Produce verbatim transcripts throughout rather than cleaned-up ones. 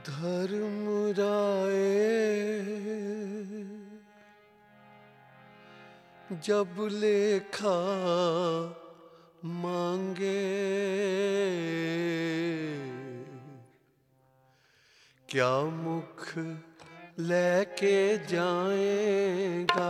धर्मराय जब लेखा मांगे, क्या मुख लेके जाएगा।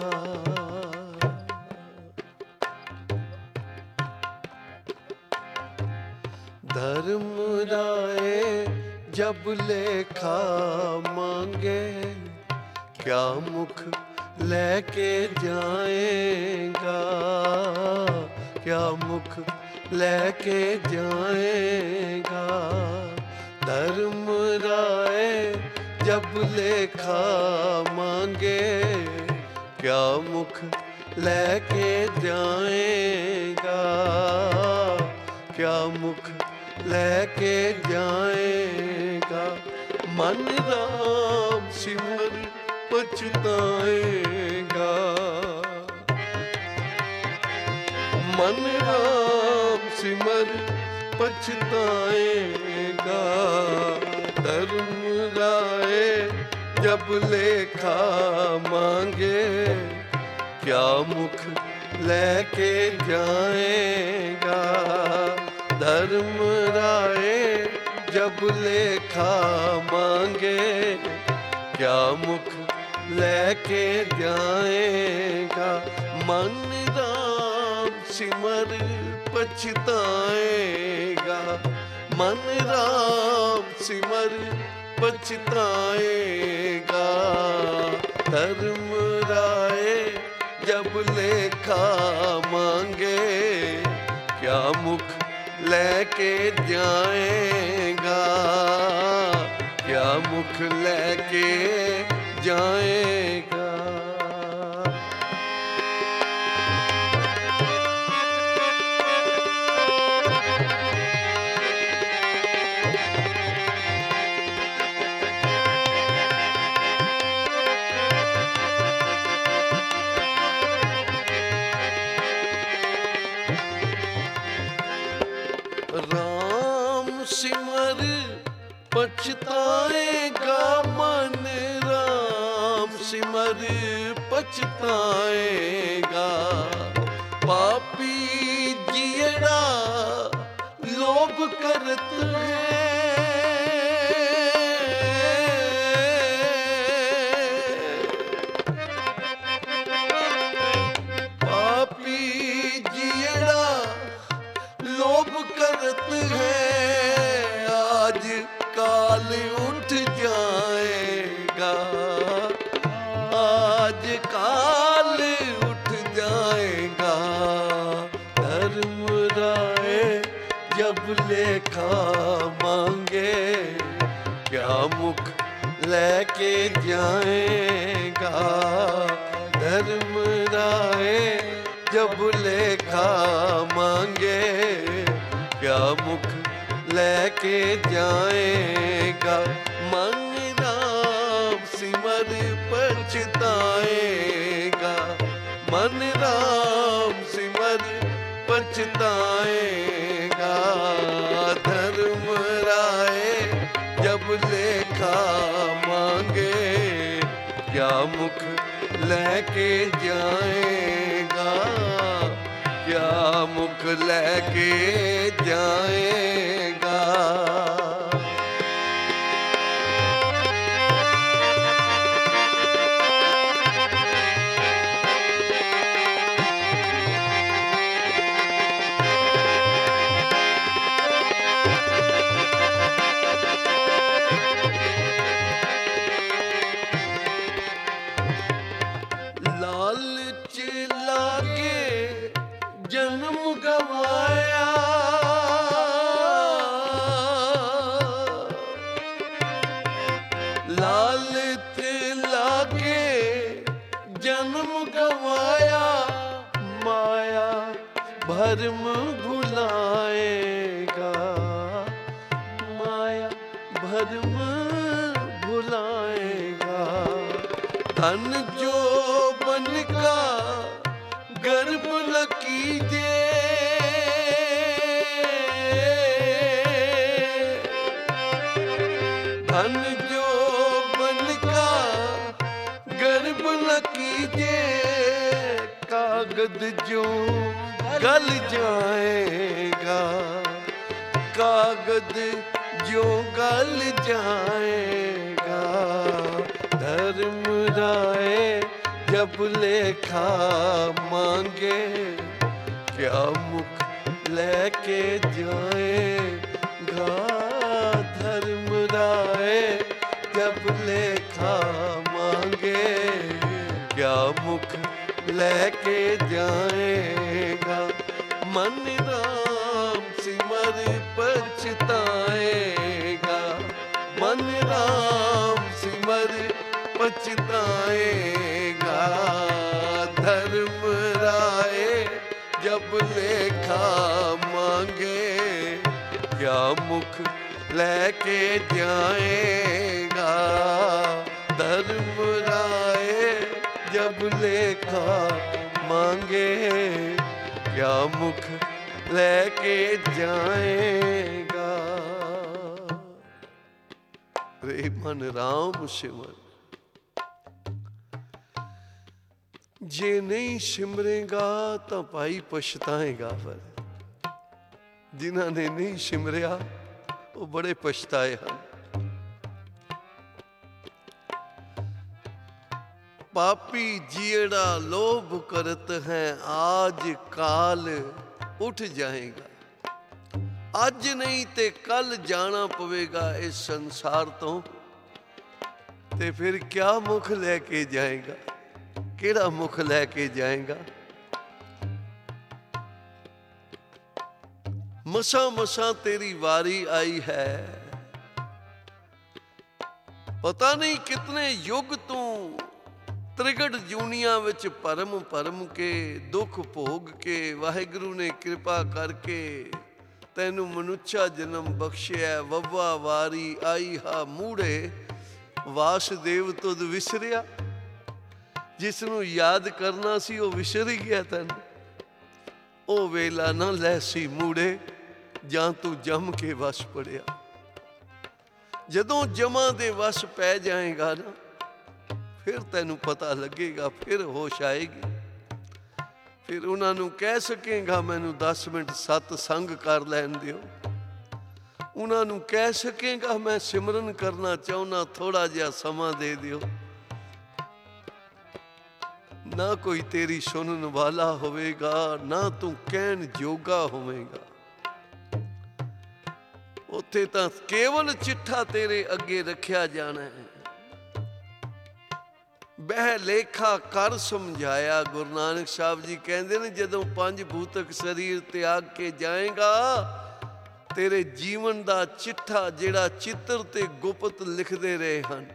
धर्मराय जब लेखा मांगे, क्या मुख लेके जाएगा। क्या मुख लेके जाएगा। धर्मराय जब लेखा मांगे, क्या मुख लेके जाएगा। क्या मुख लेके जाएगा। मन राम सिमर पछताएगा। मन राम सिमर पछताएगा। धर्मराय जब लेखा मांगे, क्या मुख लेके जाएगा। धर्मराय जब लेखा मांगे, क्या मुख लेके जाएगा। मन राम सिमर पछताएगा। मन राम सिमर पछताएगा। धर्मराय जब लेखा मांगे, क्या मुख लेके जाएगा। क्या मुख लेके जाएगा। राम सिमर पछताएगा। मन राम सिमर पछताएगा। पापी जियरा लोभ करत है। पापी जियरा लोभ करत है। आज काल उठ जाएगा। आज काल उठ जाएगा। धर्मराय जब लेखा मांगे, क्या मुख लेके जाएगा। धर्मराय जब लेखा मांगे, क्या मुख लेके जाएगा। मन राम सिमर पछताएगा। मन राम सिमर पछताएगा। धर्मराय जब लेखा मांगे, क्या मुख लेके जाएगा। क्या मुख लेके जाएगा। लालच लागे जन्म गवाया। लालच लागे जन्म गवाया। माया भरम भुलाएगा। माया भरम भुलाएगा। धन जो बन का गर्भ न कीजे। धन कागज जो गल जाएगा, कागज जो गल जाएगा। धर्म राय जब लेखा मांगे, क्या मुख लेके जाएगा। धर्म राय जब लेखा मांगे, क्या मुख लेके जाएगा। मन राम सिमर पछताएगा, मन राम सिमर पछताएगा। धर्म राय जब लेखा मांगे, क्या मुख लेके जाएगा। धर्म राय जब लेखा मांगे, क्या मुख लेके जाएगा। रे मन राम सिमर, जे नहीं सिमरेगा तो भाई पछताएगा। पर जिन्हां ने नहीं सिमरिया वो बड़े पछताए हैं। पापी जियड़ा लोभ करत हैं, आज काल उठ जाएगा। आज नहीं ते कल जाना पवेगा इस संसार तो, ते फिर क्या मुख लेके जाएगा, केड़ा मुख लेके जाएगा। मसा मसा तेरी वारी आई है, पता नहीं कितने युग तू त्रिगढ़ जूनिया विच परम परम के दुख भोग के वाहिगुरु ने कृपा करके तैनू मनुष्या जन्म बख्शिया। वव्वा वारी आई हा मूढ़े, वासुदेव तुद विसरिया। जिसनू याद करना सी वो विसर ही गया तैन। ओ वेला ना लैसी मूढ़े, जां तू जम के वस पड़िया। जदों जमा दे वस पै जाएगा ना, फिर तैनू पता लगेगा, फिर होश आएगी। फिर उन्होंने कह सकेगा मैनू दस मिनट सतसंग कर लैन दिओ। उन्होंने कह सकेगा मैं सिमरन करना चाहना, थोड़ा जिहा समा दे दिओ। ना कोई तेरी सुनन वाला होवेगा, ना तू कहन जोगा होवेगा। उत्थे तां केवल चिट्ठा तेरे अगे रखिया जाना है। बह लेखा कर समझाया। गुरु नानक साहब जी कहते ने जदों पंज भूतक शरीर त्याग के जाएगा, तेरे जीवन दा चिट्ठा जेड़ा चित्र ते गुप्त लिखते रहे हैं।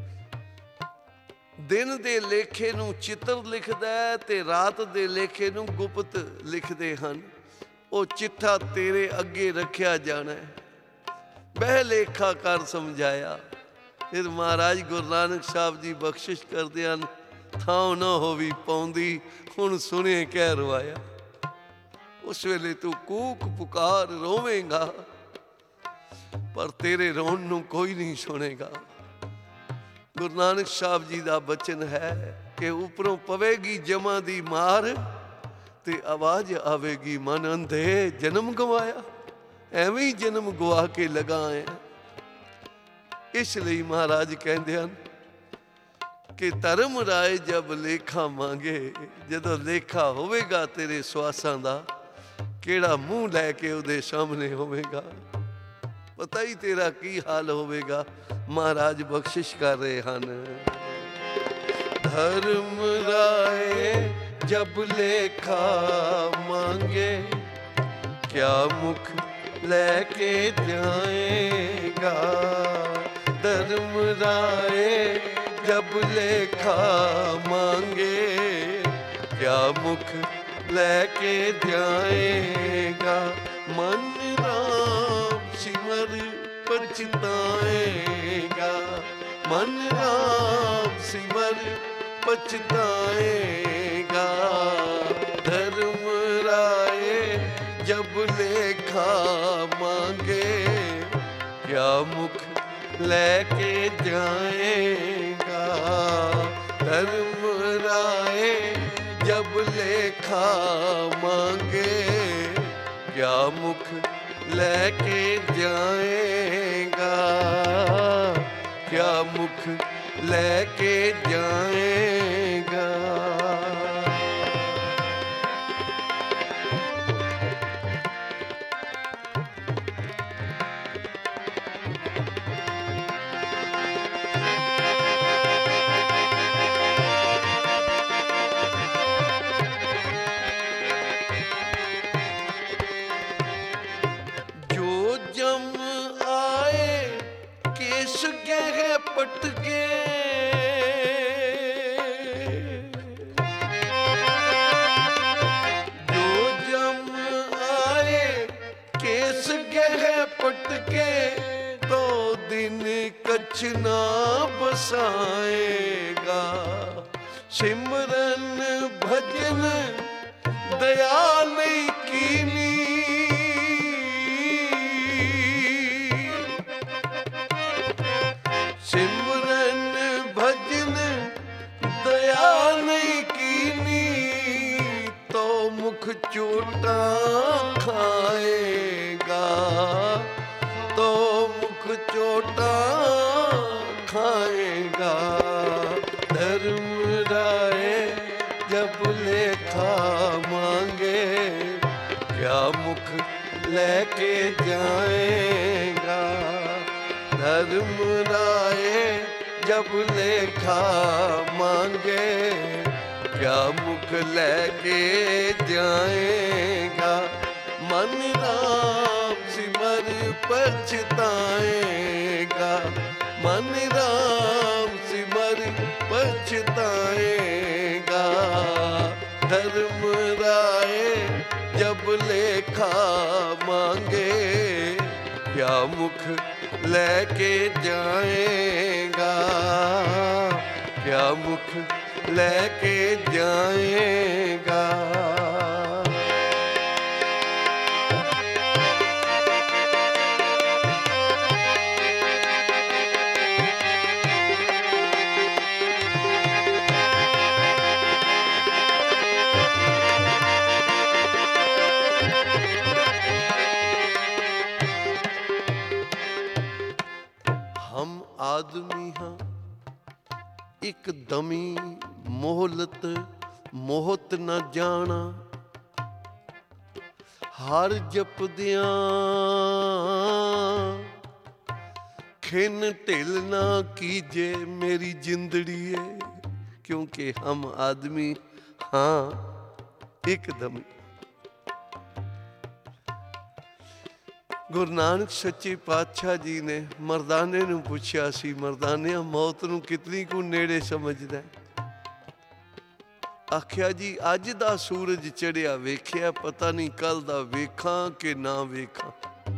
दिन दे लेखे नूं चित्र लिखदा है ते रात दे लेखे नूं गुप्त लिखते हैं। वो चिट्ठा तेरे अगे रखिया जाना है। बह लेखा कर समझाया। फिर महाराज गुरु नानक साहब जी बख्शिश करते हैं, थां ना होवी पौंदी, हुण सुने कह रवाया। उस वेले तू कूक पुकार रोवेगा, पर तेरे रोन नूं कोई नहीं सुनेगा। गुरु नानक साहब जी का बचन है कि उपरों पवेगी जमा दी मार, ते आवाज आवेगी मन अंधे जन्म गवाया। एवें ही जन्म गवा के लगा है। इसलिए महाराज कहते हैं कि धर्म राय जब लेखा मांगे, जदों लेखा होवेगा तेरे श्वासां दा, केड़ा मुंह लैके उहदे सामने होवेगा, पता ही तेरा की हाल होवेगा। महाराज बख्शिश कर रहे हैं। धर्म राय जब लेखा मांगे, क्या मुख लेके जाएगा। धर्म राय जब लेखा मांगे, क्या मुख लेके जाएगा। मन राम सिमर पछताएगा, मन राम सिमर पछताएगा। धर्म राय जब लेखा मांगे, क्या मुख लेके जाएगा। धर्म राय जब जब लेखा मांगे, क्या मुख लेके जाएगा, क्या मुख लेके जाएगा। पटके जो जम आए केस गह पटके, तो दिन कछ ना बसाएगा। सिमरन भजन दया नहीं कीनी, सिमरन भजन दया नहीं कीनी, तो मुख चोटा खाएगा, तो मुख चोटा खाएगा। धर्म राय जब लेखा मांगे, क्या मुख लेके जाएगा। धर्म राय जब लेखा मांगे, क्या मुख लेके जाएगा। मन राम सिमर पछताएगा, मन राम सिमर पछताएगा। धर्म राय जब लेखा मांगे, क्या मुख लेके जाएगा, क्या मुख लेके जाएगा। आदमी हाँ एक दमी, मोहलत मोहत न जाना। हर जपदियां खिन ढिल ना कीजे मेरी जिंदड़ी है, क्योंकि हम आदमी हाँ एक दमी। गुरु नानक सच्चे पातशाह जी ने मरदाने नूं पुछया सी, मरदानिया मौत नूं कितनी कु नेड़े समझदा है? आख्या जी अज दा सूरज चढ़िया वेख्या, पता नहीं कल दा वेखां कि ना वेखां।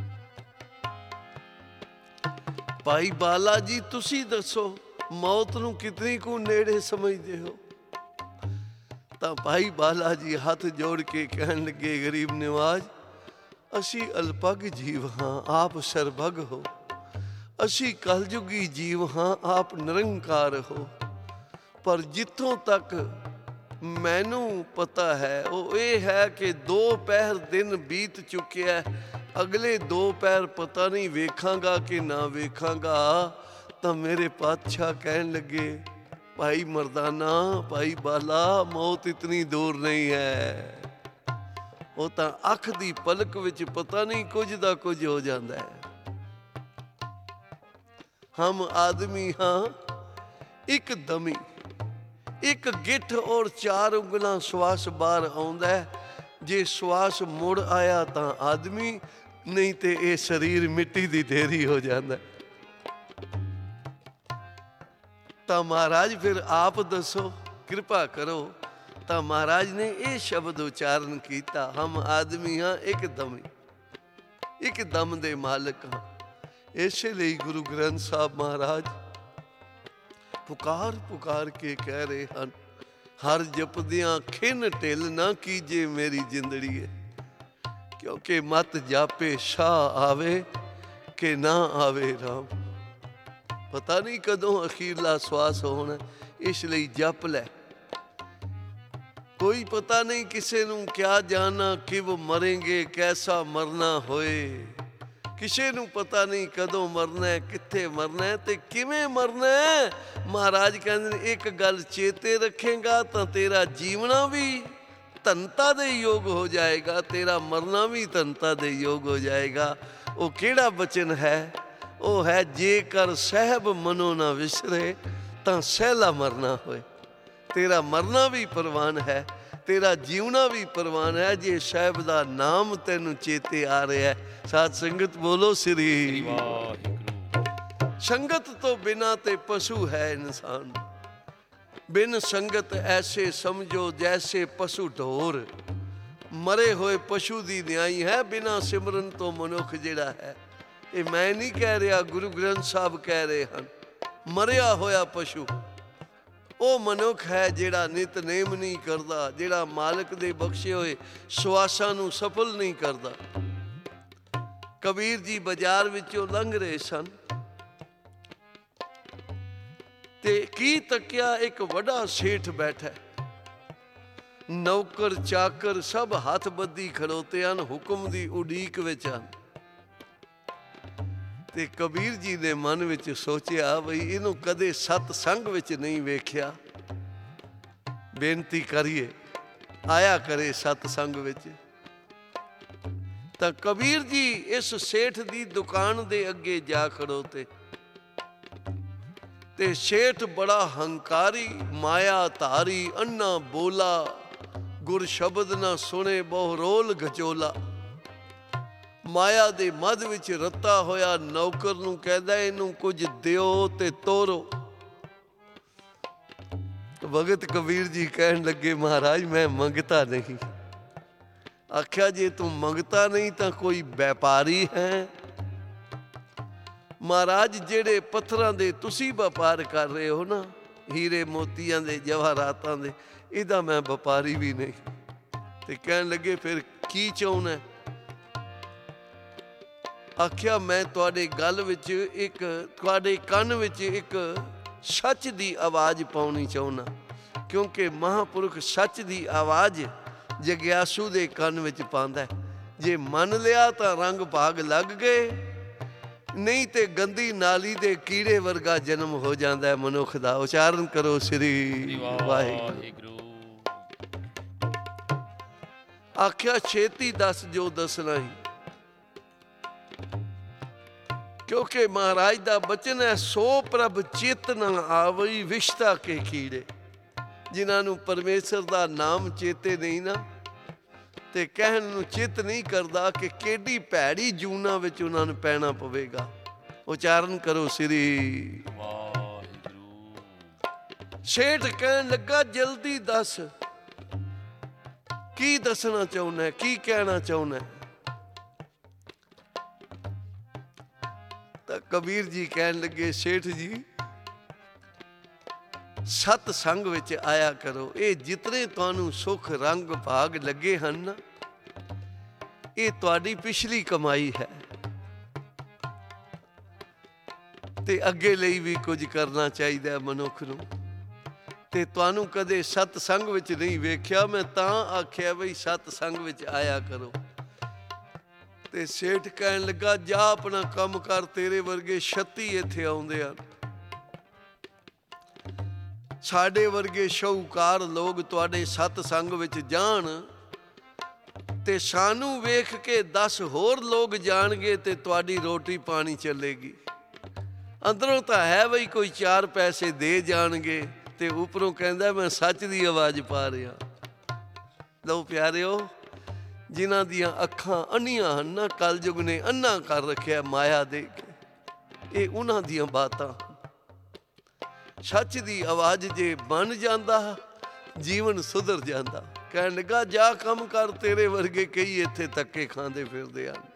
भाई बाला जी तुसी दसो मौत नूं कितनी कु नेड़े समझदे हो? तां भाई बाला जी हाथ जोड़ के कहन लगे, गरीब निवाज असी अल्पग जीव हाँ, आप सरभग हो। असी कलयुगी जीव हाँ, आप निरंकार हो। पर जिथों तक मैनू पता है वो ये है कि दो पहर दिन बीत चुके हैं, अगले दो पहर पता नहीं वेखांगा कि ना वेखांगा। तो मेरे पातशाह कहन लगे, भाई मर्दाना भाई बाला मौत इतनी दूर नहीं है, वो तो अख दी पलक विच पता नहीं कुछ दा कुछ हो जाता है। हम आदमी हाँ एक दमी, एक गिठ और चार उंगलां श्वास बाहर आउंदा है। जे श्वास मुड़ आया तो आदमी, नहीं तो ये शरीर मिट्टी दी ढेरी हो जाता है। तो महाराज फिर आप दसो, कृपा करो। तो महाराज ने ये शब्द उच्चारण किया, हम आदमी हाँ एक दमी, एक दम दे मालिक हाँ। इसलिए गुरु ग्रंथ साहब महाराज पुकार पुकार के कह रहे हैं, हर जपदियां खिन ढिल ना कीजे मेरी जिंदड़ी है, क्योंकि मत जापे शाह आवे के ना आवे राम। पता नहीं कदों अखीरला श्वास होना, इसलिए जप लै। ਕੋਈ ਪਤਾ ਨਹੀਂ ਕਿਸੇ ਨੂੰ ਕਿਆ ਜਾਣਾ ਕਿਵ ਮਰੇਂਗੇ ਕੈਸਾ ਮਰਨਾ ਹੋਏ। ਕਿਸੇ ਨੂੰ ਪਤਾ ਨਹੀਂ ਕਦੋਂ ਮਰਨਾ ਹੈ, ਕਿੱਥੇ ਮਰਨਾ ਹੈ ਤੇ ਕਿਵੇਂ ਮਰਨਾ ਹੈ। ਮਹਾਰਾਜ ਕਹਿੰਦੇ ਨੇ ਇੱਕ ਗੱਲ ਚੇਤੇ ਰੱਖੇਗਾ ਤਾਂ ਤੇਰਾ ਜੀਵਣਾ ਵੀ ਧਨਤਾ ਦੇ ਯੋਗ ਹੋ ਜਾਏਗਾ, ਤੇਰਾ ਮਰਨਾ ਵੀ ਧਨਤਾ ਦੇ ਯੋਗ ਹੋ ਜਾਏਗਾ। ਉਹ ਕਿਹੜਾ ਬਚਨ ਹੈ? ਉਹ ਹੈ ਜੇਕਰ ਸਹਿਬ ਮਨੋ ਨਾ ਵਿਸਰੇ ਤਾਂ ਸਹਿਲਾ ਮਰਨਾ ਹੋਏ। ਤੇਰਾ ਮਰਨਾ ਵੀ ਪ੍ਰਵਾਨ ਹੈ, ਤੇਰਾ ਜੀਵਣਾ ਵੀ ਪ੍ਰਵਾਨ ਹੈ ਜੇ ਸਾਹਿਬ ਦਾ ਨਾਮ ਤੈਨੂੰ ਚੇਤੇ ਆ ਰਿਹਾ। ਸਾਧ ਸੰਗਤ ਬੋਲੋ ਸ੍ਰੀ ਵਾਹਿਗੁਰੂ। ਸੰਗਤ ਤੋਂ ਬਿਨਾਂ ਤੇ ਪਸ਼ੂ ਹੈ ਇਨਸਾਨ। ਬਿਨ ਸੰਗਤ ਐਸੇ ਸਮਝੋ ਜੈਸੇ ਪਸ਼ੂ ਢੋਰ। ਮਰੇ ਹੋਏ ਪਸ਼ੂ ਦੀ ਨਿਆਈ ਹੈ ਬਿਨਾਂ ਸਿਮਰਨ ਤੋਂ ਮਨੁੱਖ ਜਿਹੜਾ ਹੈ। ਇਹ ਮੈਂ ਨਹੀਂ ਕਹਿ ਰਿਹਾ, ਗੁਰੂ ਗ੍ਰੰਥ ਸਾਹਿਬ ਕਹਿ ਰਹੇ ਹਨ। ਮਰਿਆ ਹੋਇਆ ਪਸ਼ੂ ਉਹ ਮਨੁੱਖ ਹੈ ਜਿਹੜਾ ਨਿਤਨੇਮ ਨਹੀਂ ਕਰਦਾ, ਜਿਹੜਾ ਮਾਲਕ ਦੇ ਬਖਸ਼ੇ ਹੋਏ ਸਵਾਸਾਂ ਨੂੰ ਸਫਲ ਨਹੀਂ ਕਰਦਾ। ਕਬੀਰ ਜੀ ਬਾਜ਼ਾਰ ਵਿੱਚੋਂ ਲੰਘ ਰਹੇ ਸਨ ਤੇ ਕੀ ਤੱਕਿਆ, ਇੱਕ ਵੱਡਾ ਸੇਠ ਬੈਠਾ, ਨੌਕਰ ਚਾਕਰ ਸਭ ਹੱਥ ਬੱਧੀ ਖਲੋਤੇ ਹਨ, ਹੁਕਮ ਦੀ ਉਡੀਕ ਵਿੱਚ ਹਨ। ਤੇ ਕਬੀਰ ਜੀ ਨੇ ਮਨ ਵਿੱਚ ਸੋਚਿਆ ਬਈ ਇਹਨੂੰ ਕਦੇ ਸਤ ਸੰਗ ਵਿੱਚ ਨਹੀਂ ਵੇਖਿਆ, ਬੇਨਤੀ ਕਰੀਏ ਆਇਆ ਕਰੇ ਸਤ ਸੰਗ ਵਿੱਚ। ਤਾਂ ਕਬੀਰ ਜੀ ਇਸ ਸੇਠ ਦੀ ਦੁਕਾਨ ਦੇ ਅੱਗੇ ਜਾ ਖੜੋਤੇ ਤੇ ਸੇਠ ਬੜਾ ਹੰਕਾਰੀ, ਮਾਇਆ ਧਾਰੀ, ਅੰਨਾ ਬੋਲਾ, ਗੁਰ ਸ਼ਬਦ ਨਾ ਸੁਣੇ ਬਹੁ ਰੋਲ ਗਚੋਲਾ। ਮਾਇਆ ਦੇ ਮੱਧ ਵਿੱਚ ਰੱਤਾ ਹੋਇਆ ਨੌਕਰ ਨੂੰ ਕਹਿੰਦਾ ਇਹਨੂੰ ਕੁਝ ਦਿਓ ਤੇ ਤੋਰੋ। ਭਗਤ ਕਬੀਰ ਜੀ ਕਹਿਣ ਲੱਗੇ ਮਹਾਰਾਜ ਮੈਂ ਮੰਗਤਾ ਨਹੀਂ। ਆਖਿਆ ਜੇ ਤੂੰ ਮੰਗਤਾ ਨਹੀਂ ਤਾਂ ਕੋਈ ਵਪਾਰੀ ਹੈ? ਮਹਾਰਾਜ ਜਿਹੜੇ ਪੱਥਰਾਂ ਦੇ ਤੁਸੀਂ ਵਪਾਰ ਕਰ ਰਹੇ ਹੋ ਨਾ, ਹੀਰੇ ਮੋਤੀਆਂ ਦੇ, ਜਵਾਹਰਾਤਾਂ ਦੇ, ਇਹਦਾ ਮੈਂ ਵਪਾਰੀ ਵੀ ਨਹੀਂ। ਤੇ ਕਹਿਣ ਲੱਗੇ ਫਿਰ ਕੀ ਚਾਹੁੰਦਾ? ਆਖਿਆ ਮੈਂ ਤੁਹਾਡੇ ਗੱਲ ਵਿੱਚ ਇੱਕ, ਤੁਹਾਡੇ ਕੰਨ ਵਿੱਚ ਇੱਕ ਸੱਚ ਦੀ ਆਵਾਜ਼ ਪਾਉਣੀ ਚਾਹੁੰਦਾ, ਕਿਉਂਕਿ ਮਹਾਂਪੁਰਖ ਸੱਚ ਦੀ ਆਵਾਜ਼ ਜਗਿਆਸੂ ਦੇ ਕੰਨ ਵਿੱਚ ਪਾਉਂਦਾ। ਜੇ ਮੰਨ ਲਿਆ ਤਾਂ ਰੰਗ ਭਾਗ ਲੱਗ ਗਏ, ਨਹੀਂ ਤੇ ਗੰਦੀ ਨਾਲੀ ਦੇ ਕੀੜੇ ਵਰਗਾ ਜਨਮ ਹੋ ਜਾਂਦਾ ਹੈ ਮਨੁੱਖ ਦਾ। ਉਚਾਰਨ ਕਰੋ ਸ੍ਰੀ ਵਾਹਿਗੁਰੂ। ਆਖਿਆ ਛੇਤੀ ਦੱਸ ਜੋ ਦੱਸਣਾ ਹੀ, ਕਿਉਂਕਿ ਮਹਾਰਾਜ ਦਾ ਬਚਨ ਹੈ ਸੋ ਪ੍ਰਭ ਚਿਤ ਨਾ ਆਵਈ ਵਿਸ਼ਤਾ ਕੇ ਕੀੜੇ। ਜਿਨ੍ਹਾਂ ਨੂੰ ਪਰਮੇਸ਼ਰ ਦਾ ਨਾਮ ਚੇਤੇ ਨਹੀਂ ਨਾ ਤੇ ਕਹਿਣ ਨੂੰ ਚਿੱਤ ਨਹੀਂ ਕਰਦਾ ਕਿ ਕਿਹੜੀ ਭੈੜੀ ਜੂਨਾ ਵਿੱਚ ਉਹਨਾਂ ਨੂੰ ਪੈਣਾ ਪਵੇਗਾ। ਉਚਾਰਨ ਕਰੋ ਸ੍ਰੀ ਵਾਹਿਗੁਰੂ। ਸੇਠ ਕਹਿਣ ਲੱਗਾ ਜਲਦੀ ਦੱਸ, ਕੀ ਦੱਸਣਾ ਚਾਹੁੰਦਾ, ਕੀ ਕਹਿਣਾ ਚਾਹੁੰਦਾ? ਤਾਂ ਕਬੀਰ ਜੀ ਕਹਿਣ ਲੱਗੇ ਸੇਠ ਜੀ ਸਤ ਸੰਗ ਵਿੱਚ ਆਇਆ ਕਰੋ। ਇਹ ਜਿਤਨੇ ਤੁਹਾਨੂੰ ਸੁੱਖ ਰੰਗ ਭਾਗ ਲੱਗੇ ਹਨ ਨਾ, ਇਹ ਤੁਹਾਡੀ ਪਿਛਲੀ ਕਮਾਈ ਹੈ ਤੇ ਅੱਗੇ ਲਈ ਵੀ ਕੁਝ ਕਰਨਾ ਚਾਹੀਦਾ ਹੈ ਮਨੁੱਖ ਨੂੰ। ਤੇ ਤੁਹਾਨੂੰ ਕਦੇ ਸਤ ਸੰਗ ਵਿੱਚ ਨਹੀਂ ਵੇਖਿਆ, ਮੈਂ ਤਾਂ ਆਖਿਆ ਬਈ ਸਤ ਸੰਗ ਵਿੱਚ ਆਇਆ ਕਰੋ। ਤੇ ਸੇਠ ਕਹਿਣ ਲੱਗਾ ਜਾ ਆਪਣਾ ਕੰਮ ਕਰ, ਤੇਰੇ ਵਰਗੇ ਛੱਤੀ ਇੱਥੇ ਆਉਂਦੇ ਹਨ। ਸਾਡੇ ਵਰਗੇ ਸ਼ੌਕਾਰ ਲੋਕ ਤੁਹਾਡੇ ਸਤ ਸੰਗ ਵਿੱਚ ਜਾਣ ਤੇ ਸਾਨੂੰ ਵੇਖ ਕੇ ਦਸ ਹੋਰ ਲੋਕ ਜਾਣਗੇ ਤੇ ਤੁਹਾਡੀ ਰੋਟੀ ਪਾਣੀ ਚੱਲੇਗੀ। ਅੰਦਰੋਂ ਤਾਂ ਹੈ ਬਈ ਕੋਈ ਚਾਰ ਪੈਸੇ ਦੇ ਜਾਣਗੇ ਤੇ ਉੱਪਰੋਂ ਕਹਿੰਦਾ ਮੈਂ ਸੱਚ ਦੀ ਆਵਾਜ਼ ਪਾ ਰਿਹਾ। ਲਓ ਪਿਆਰਿਓ, ਜਿਨ੍ਹਾਂ ਦੀਆਂ ਅੱਖਾਂ ਅੰਨੀਆਂ ਹਨ ਨਾ, ਕਲਯੁਗ ਨੇ ਅੰਨਾ ਕਰ ਰੱਖਿਆ ਮਾਇਆ ਦੇ ਕੇ, ਇਹ ਉਹਨਾਂ ਦੀਆਂ ਬਾਤਾਂ। ਸੱਚ ਦੀ ਆਵਾਜ਼ ਜੇ ਬਣ ਜਾਂਦਾ ਜੀਵਨ ਸੁਧਰ ਜਾਂਦਾ। ਕਹਿਣ ਲੱਗਾ ਜਾ ਕੰਮ ਕਰ, ਤੇਰੇ ਵਰਗੇ ਕਈ ਇੱਥੇ ਧੱਕੇ ਖਾਂਦੇ ਫਿਰਦੇ ਹਨ।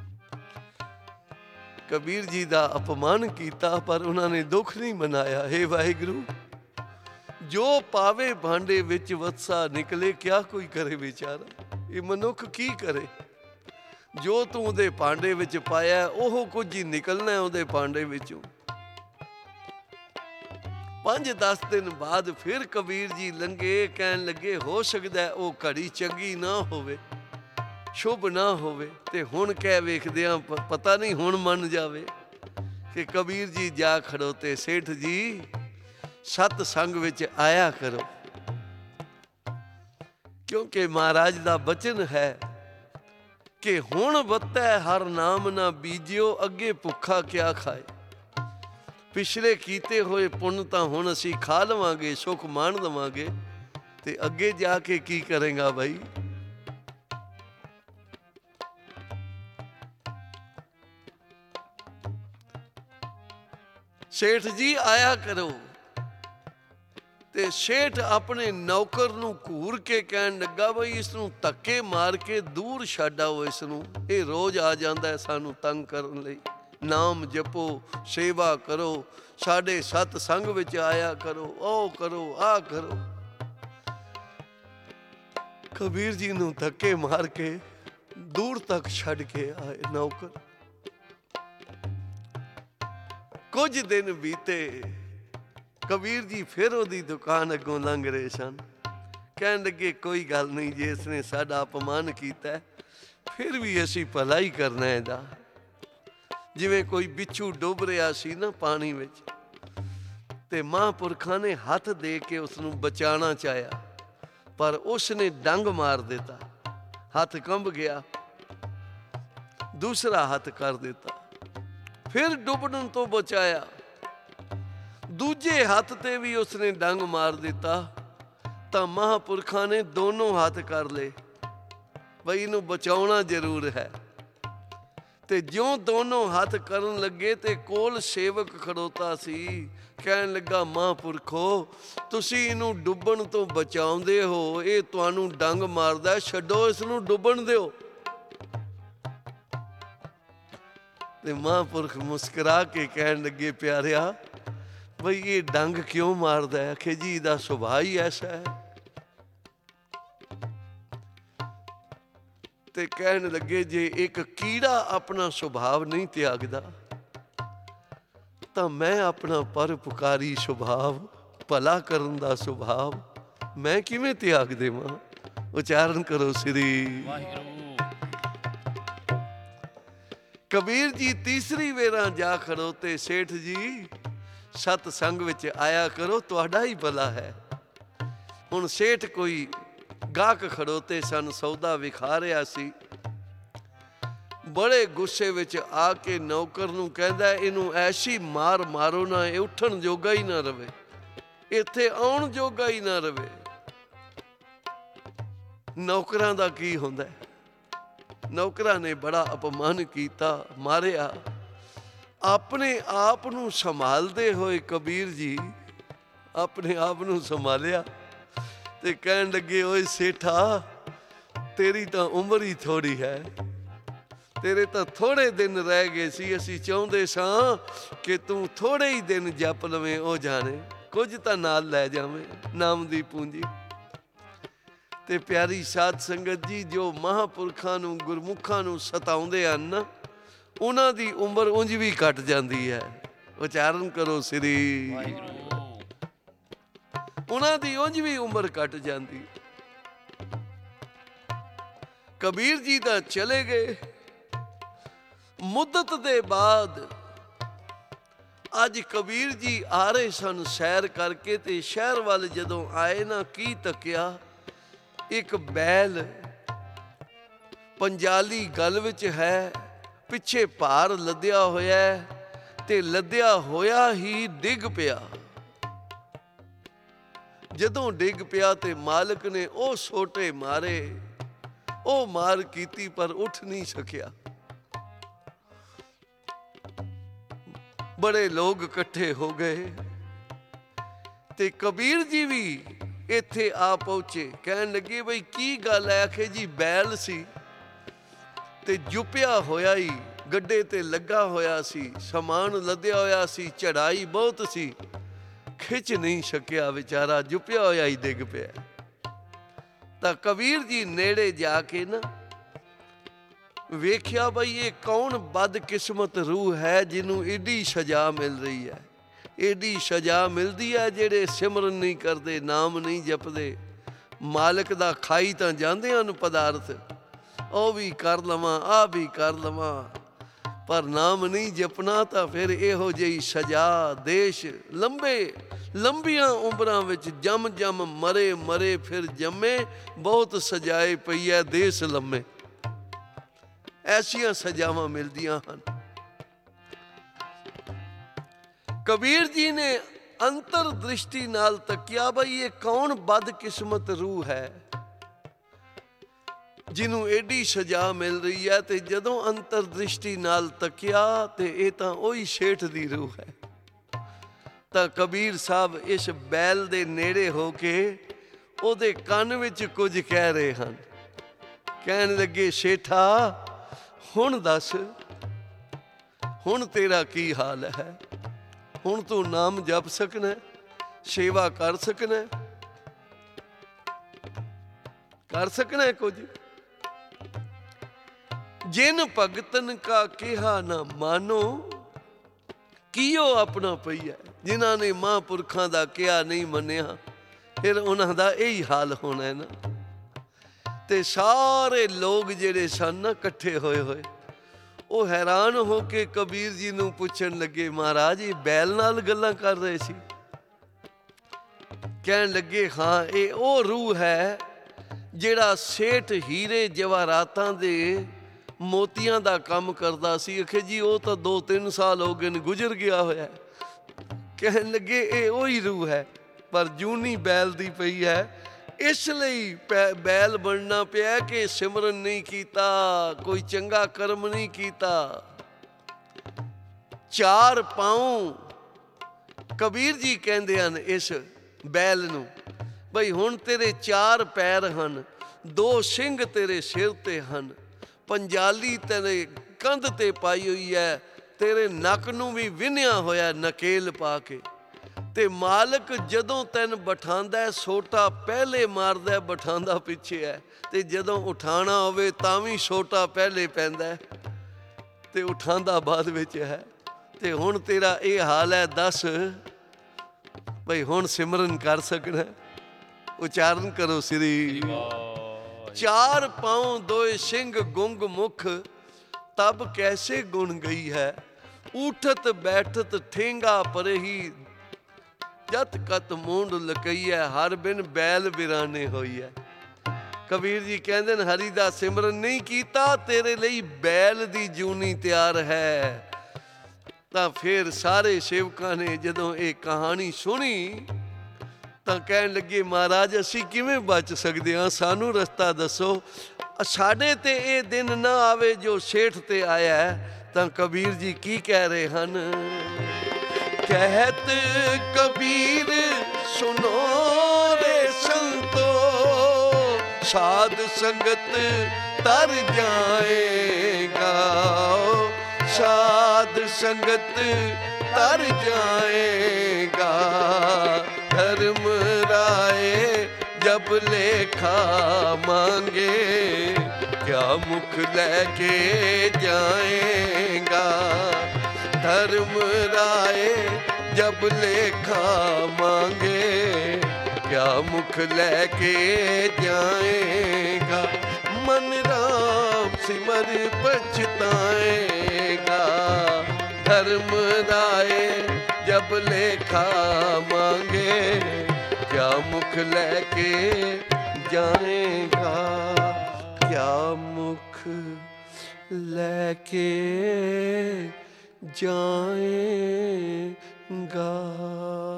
ਕਬੀਰ ਜੀ ਦਾ ਅਪਮਾਨ ਕੀਤਾ ਪਰ ਉਹਨਾਂ ਨੇ ਦੁੱਖ ਨਹੀਂ ਮਨਾਇਆ। ਹੇ ਵਾਹਿਗੁਰੂ, ਜੋ ਪਾਵੇ ਭਾਂਡੇ ਵਿੱਚ ਵਤਸਾ ਨਿਕਲੇ, ਕਿਆ ਕੋਈ ਕਰੇ ਵਿਚਾਰਾ। ਇਹ ਮਨੁੱਖ ਕੀ ਕਰੇ? ਜੋ ਤੂੰ ਉਹਦੇ ਭਾਂਡੇ ਵਿੱਚ ਪਾਇਆ ਉਹ ਕੁਝ ਹੀ ਨਿਕਲਣਾ ਉਹਦੇ ਭਾਂਡੇ ਵਿੱਚੋਂ। ਪੰਜ ਦਸ ਦਿਨ ਬਾਅਦ ਫਿਰ ਕਬੀਰ ਜੀ ਲੰਘੇ, ਕਹਿਣ ਲੱਗੇ ਹੋ ਸਕਦਾ ਉਹ ਘੜੀ ਚੰਗੀ ਨਾ ਹੋਵੇ, ਸ਼ੁਭ ਨਾ ਹੋਵੇ, ਤੇ ਹੁਣ ਕਹਿ ਵੇਖਦਿਆਂ ਪਤਾ ਨਹੀਂ ਹੁਣ ਮੰਨ ਜਾਵੇ ਕਿ ਕਬੀਰ ਜੀ ਜਾ ਖੜੋਤੇ, ਸੇਠ ਜੀ ਸਤ ਸੰਗ ਵਿੱਚ ਆਇਆ ਕਰੋ, ਕਿਉਂਕਿ ਮਹਾਰਾਜ ਦਾ ਬਚਨ ਹੈ ਕਿ ਹੁਣ ਵੱਤੈ ਹਰ ਨਾਮ ਨਾ ਬੀਜਿਓ, ਅੱਗੇ ਭੁੱਖਾ ਕਿਆ ਖਾਏ। ਪਿਛਲੇ ਕੀਤੇ ਹੋਏ ਪੁੰਨ ਤਾਂ ਹੁਣ ਅਸੀਂ ਖਾ ਲਵਾਂਗੇ, ਸੁੱਖ ਮਾਣ ਲਵਾਂਗੇ, ਤੇ ਅੱਗੇ ਜਾ ਕੇ ਕੀ ਕਰੇਗਾ ਬਾਈ। ਸੇਠ ਜੀ ਆਇਆ ਕਰੋ। ਤੇ ਸੇਠ ਆਪਣੇ ਨੌਕਰ ਨੂੰ ਘੂਰ ਕੇ ਕਹਿਣ ਲੱਗਾ ਬਈ ਇਸ ਨੂੰ ਧੱਕੇ ਮਾਰ ਕੇ ਦੂਰ ਛੱਡ ਆਓ, ਇਸ ਨੂੰ, ਇਹ ਰੋਜ਼ ਆ ਜਾਂਦਾ ਹੈ ਸਾਨੂੰ ਤੰਗ ਕਰਨ ਲਈ। ਨਾਮ ਜਪੋ, ਸੇਵਾ ਕਰੋ, ਸਾਡੇ ਸਤ ਸੰਗ ਵਿੱਚ ਆਇਆ ਕਰੋ, ਉਹ ਕਰੋ, ਆਹ ਕਰੋ। ਕਬੀਰ ਜੀ ਨੂੰ ਧੱਕੇ ਮਾਰ ਕੇ ਦੂਰ ਤੱਕ ਛੱਡ ਕੇ ਆਏ ਨੌਕਰ। ਕੁਝ ਦਿਨ ਬੀਤੇ, ਕਬੀਰ ਜੀ ਫਿਰ ਉਹਦੀ ਦੁਕਾਨ ਅੱਗੋਂ ਲੰਘ ਰਹੇ ਸਨ। ਕਹਿਣ ਲੱਗੇ ਕੋਈ ਗੱਲ ਨਹੀਂ, ਜੇ ਇਸਨੇ ਸਾਡਾ ਅਪਮਾਨ ਕੀਤਾ ਫਿਰ ਵੀ ਅਸੀਂ ਭਲਾ ਹੀ ਕਰਨਾ ਇਹਦਾ। ਜਿਵੇਂ ਕੋਈ ਬਿੱਛੂ ਡੁੱਬ ਰਿਹਾ ਸੀ ਨਾ ਪਾਣੀ ਵਿੱਚ, ਤੇ ਮਹਾਂਪੁਰਖਾਂ ਨੇ ਹੱਥ ਦੇ ਕੇ ਉਸ ਨੂੰ ਬਚਾਉਣਾ ਚਾਹਿਆ, ਪਰ ਉਸ ਨੇ ਡੰਗ ਮਾਰ ਦਿੱਤਾ, ਹੱਥ ਕੰਬ ਗਿਆ, ਦੂਸਰਾ ਹੱਥ ਕਰ ਦਿੱਤਾ, ਫਿਰ ਡੁੱਬਣ ਤੋਂ ਬਚਾਇਆ, ਦੂਜੇ ਹੱਥ ਤੇ ਵੀ ਉਸਨੇ ਡੰਗ ਮਾਰ ਦਿੱਤਾ, ਤਾਂ ਮਹਾਂਪੁਰਖਾਂ ਨੇ ਦੋਨੋਂ ਹੱਥ ਕਰ ਲਏ ਬਈ ਇਹਨੂੰ ਬਚਾਉਣਾ ਜ਼ਰੂਰ ਹੈ। ਤੇ ਜਿਉਂ ਦੋਨੋਂ ਹੱਥ ਕਰਨ ਲੱਗੇ ਤੇ ਕੋਲ ਸੇਵਕ ਖੜੋਤਾ ਸੀ, ਕਹਿਣ ਲੱਗਾ ਮਹਾਂਪੁਰਖੋ ਤੁਸੀਂ ਇਹਨੂੰ ਡੁੱਬਣ ਤੋਂ ਬਚਾਉਂਦੇ ਹੋ, ਇਹ ਤੁਹਾਨੂੰ ਡੰਗ ਮਾਰਦਾ, ਛੱਡੋ ਇਸ ਨੂੰ ਡੁੱਬਣ ਦਿਓ। ਤੇ ਮਹਾਂਪੁਰਖ ਮੁਸਕਰਾ ਕੇ ਕਹਿਣ ਲੱਗੇ ਪਿਆਰਿਆ ਬਈ ਇਹ ਡੰਗ ਕਿਉਂ ਮਾਰਦਾ ਹੈ? ਆਖੇ ਜੀ ਇਹਦਾ ਸੁਭਾਅ ਹੀ ਐਸਾ ਹੈ। ਤੇ ਕਹਿਣ ਲੱਗੇ ਜੇ ਇੱਕ ਕੀੜਾ ਆਪਣਾ ਸੁਭਾਅ ਨਹੀਂ ਤਿਆਗਦਾ ਤਾਂ ਮੈਂ ਆਪਣਾ ਪਰਉਪਕਾਰੀ ਸੁਭਾਅ, ਭਲਾ ਕਰਨ ਦਾ ਸੁਭਾਅ ਮੈਂ ਕਿਵੇਂ ਤਿਆਗ ਦੇਵਾਂ? ਉਚਾਰਨ ਕਰੋ ਸ੍ਰੀ ਵਾਹਿਗੁਰੂ। ਕਬੀਰ ਜੀ ਤੀਸਰੀ ਵੇਰਾਂ ਜਾ ਖੜੋਤੇ, ਸੇਠ ਜੀ ਸਤ ਸੰਗ ਵਿੱਚ ਆਇਆ ਕਰੋ, ਤੁਹਾਡਾ ਹੀ ਭਲਾ ਹੈ। ਹੁਣ ਸੇਠ ਕੋਈ ਗਾਹਕ ਖੜੋਤੇ ਸਨ, ਸੌਦਾ ਵਿਖਾ ਰਿਹਾ ਸੀ, ਬੜੇ ਗੁੱਸੇ ਵਿੱਚ ਆ ਕੇ ਨੌਕਰ ਨੂੰ ਕਹਿੰਦਾ ਇਹਨੂੰ ਐਸੀ ਮਾਰ ਮਾਰੋ ਨਾ ਇਹ ਉੱਠਣ ਜੋਗਾ ਹੀ ਨਾ ਰਵੇ, ਇੱਥੇ ਆਉਣ ਜੋਗਾ ਹੀ ਨਾ ਰਵੇ। ਨੌਕਰਾਂ ਦਾ ਕੀ ਹੁੰਦਾ, ਨੌਕਰਾਂ ਨੇ ਬੜਾ ਅਪਮਾਨ ਕੀਤਾ, ਮਾਰਿਆ। ਆਪਣੇ ਆਪ ਨੂੰ ਸੰਭਾਲਦੇ ਹੋਏ ਕਬੀਰ ਜੀ ਆਪਣੇ ਆਪ ਨੂੰ ਸੰਭਾਲਿਆ ਤੇ ਕਹਿਣ ਲੱਗੇ ਓਏ ਸੇਠਾ ਤੇਰੀ ਤਾਂ ਉਮਰ ਹੀ ਥੋੜੀ ਹੈ, ਤੇਰੇ ਤਾਂ ਥੋੜੇ ਦਿਨ ਰਹਿ ਗਏ ਸੀ, ਅਸੀਂ ਚਾਹੁੰਦੇ ਸਾਂ ਕਿ ਤੂੰ ਥੋੜੇ ਹੀ ਦਿਨ ਜਪ ਲਵੇਂ, ਉਹ ਜਾਣੇ ਕੁਝ ਤਾਂ ਨਾਲ ਲੈ ਜਾਵੇਂ ਨਾਮ ਦੀ ਪੂੰਜੀ। ਤੇ ਪਿਆਰੀ ਸਾਧ ਸੰਗਤ ਜੀ, ਜੋ ਮਹਾਂਪੁਰਖਾਂ ਨੂੰ ਗੁਰਮੁਖਾਂ ਨੂੰ ਸਤਾਉਂਦੇ ਹਨ ਨਾ, ਉਹਨਾਂ ਦੀ ਉਮਰ ਉਂਝ ਵੀ ਘਟ ਜਾਂਦੀ ਹੈ। ਉਚਾਰਨ ਕਰੋ ਸ੍ਰੀ ਵਾਹਿਗੁਰੂ। ਉਹਨਾਂ ਦੀ ਉਂਝ ਵੀ ਉਮਰ ਘਟ ਜਾਂਦੀ। ਕਬੀਰ ਜੀ ਤਾਂ ਚਲੇ ਗਏ। ਮੁੱਦਤ ਦੇ ਬਾਅਦ ਅੱਜ ਕਬੀਰ ਜੀ ਆ ਰਹੇ ਸਨ ਸੈਰ ਕਰਕੇ, ਤੇ ਸ਼ਹਿਰ ਵੱਲ ਜਦੋਂ ਆਏ ਨਾ, ਕੀ ਤੱਕਿਆ, ਇੱਕ ਬੈਲ ਪੰਜਾਲੀ ਗਲ ਵਿੱਚ ਹੈ, ਪਿੱਛੇ ਭਾਰ ਲੱਦਿਆ ਹੋਇਆ, ਤੇ ਲੱਦਿਆ ਹੋਇਆ ਹੀ ਡਿੱਗ ਪਿਆ। ਜਦੋਂ ਡਿੱਗ ਪਿਆ ਤੇ ਮਾਲਕ ਨੇ ਉਹ ਸੋਟੇ ਮਾਰੇ, ਉਹ ਮਾਰ ਕੀਤੀ, ਪਰ ਉੱਠ ਨਹੀਂ ਸਕਿਆ। ਬੜੇ ਲੋਕ ਇਕੱਠੇ ਹੋ ਗਏ ਤੇ ਕਬੀਰ ਜੀ ਵੀ ਇੱਥੇ ਆ ਪਹੁੰਚੇ। ਕਹਿਣ ਲੱਗੇ ਬਈ ਕੀ ਗੱਲ ਹੈ? ਆਖੇ ਜੀ ਬੈਲ ਸੀ ਤੇ ਜੁਪਿਆ ਹੋਇਆ ਹੀ ਗੱਡੇ ਤੇ ਲੱਗਾ ਹੋਇਆ ਸੀ, ਸਮਾਨ ਲੱਦਿਆ ਹੋਇਆ ਸੀ, ਚੜਾਈ ਬਹੁਤ ਸੀ, ਖਿੱਚ ਨਹੀਂ ਸਕਿਆ, ਵਿਚਾਰਾ ਜੁਪਿਆ ਹੋਇਆ ਹੀ ਡਿੱਗ ਪਿਆ। ਤਾਂ ਕਬੀਰ ਜੀ ਨੇੜੇ ਜਾ ਕੇ ਨਾ ਵੇਖਿਆ ਬਈ ਇਹ ਕੌਣ ਬਦਕਿਸਮਤ ਰੂਹ ਹੈ ਜਿਹਨੂੰ ਏਡੀ ਸਜ਼ਾ ਮਿਲ ਰਹੀ ਹੈ। एडी सजा मिलदी है जेड़े सिमरन नहीं करते, नाम नहीं जपदे। मालिक दा खाई तां जांदे हन पदार्थ, ओ भी कर लवां आ भी कर लवां, पर नाम नहीं जपना तां फिर इहो ਜਿਹੀ सजा। देश लंबे लंबियां उमरां विच जम जम मरे मरे फिर जम्मे, बहुत सजाए पई है देश लम्मे। ऐसियां सजावां मिलदियां हन। कबीर जी ने अंतर दृष्टि नाल तकिया, बई ये कौन बदकिस्मत रूह है जिन्हों एडी सजा मिल रही है। ते जदों अंतर दृष्टि नाल तकिया ते ये तां ओही सेठ दी रूह है। तां कबीर साहब इस बैल दे नेड़े हो के ओदे कंन विच कुछ कह रहे हैं। कहन लगे, सेठा हुण दस, हुण तेरा की हाल है? हुण तू नाम जप सकना, सेवा कर सकना, कर सकना कुछ। जिन भगतन का कहा ना मानो, कियो अपना पई है। जिन्हां ने महापुरखां दा कहा नहीं मन्निया, फिर उन्हां दा यही हाल होना है ना। ते सारे लोग जेड़े सन ना इकट्ठे होए होए, वो हैरान हो के कबीर जी नूं पुछण लगे, महाराज ये बैल नाल गल्लां कर रहे सी? कहन लगे, हाँ ये वो रूह है जेड़ा सेठ हीरे जवाहरातां दे मोतियां दा काम करदा सी। आखे जी वो तो दो तीन साल हो गए गुजर गया होया। कहन लगे, ये वही रूह है, पर जूनी बैल दी पई है। इसलिए बैल बनना पिया कि सिमरन नहीं कीता, कोई चंगा कर्म नहीं कीता। चार पाँव कबीर जी कहते हैं इस बैल नूं, बई हुण तेरे चार पैर हन, दो सिंह तेरे सिर ते हन, पंजाली तेरे कंध ते पाई हुई है, तेरे नक नूं भी विन्निया होया नकेल पा के। ते मालिक जदों तैन बिठांदा है, सोटा पहले मारदा है, बिठांदा पिछे है। ते जदों उठाना होवे तां भी सोटा पहले पैंदा है ते उठांदा बाद विच है। ते हुण तेरा ये हाल है, दस भई हुण सिमरन कर सकना? उचारण करो श्री। चार पाँव दोए सिंह गुंग मुख, तब कैसे गुण गई है। उठत बैठत ठेंगा परही, जत कत मूंड लकईया, हर बिन बैल बिराने होई है। कबीर जी कहते हैं, हरि दा सिमरन नहीं कीता, तेरे लिए बैल दी जूनी तैयार है। तां फिर सारे सेवकां ने जदों ये कहानी सुनी तां कहन लगे, महाराज असी किवें बच सकते हाँ, सानू रस्ता दसो, साडे ते ये दिन ना आवे जो सेठ ते आया है। तां कबीर जी की कह रहे हैं? कहत कबीर सुनो रे संतो, साध संगत तर जाएगा, साध संगत तर जाएगा। धर्म राय जब लेखा मांगे, क्या मुख लेके जाएगा। धर्म राय जब लेखा मांगे, क्या मुख लेके जाएगा। मन राम सिमर पछताएगा, धर्म राय जब लेखा मांगे, क्या मुख लेके जाएगा। क्या मुख लेके जाएगा।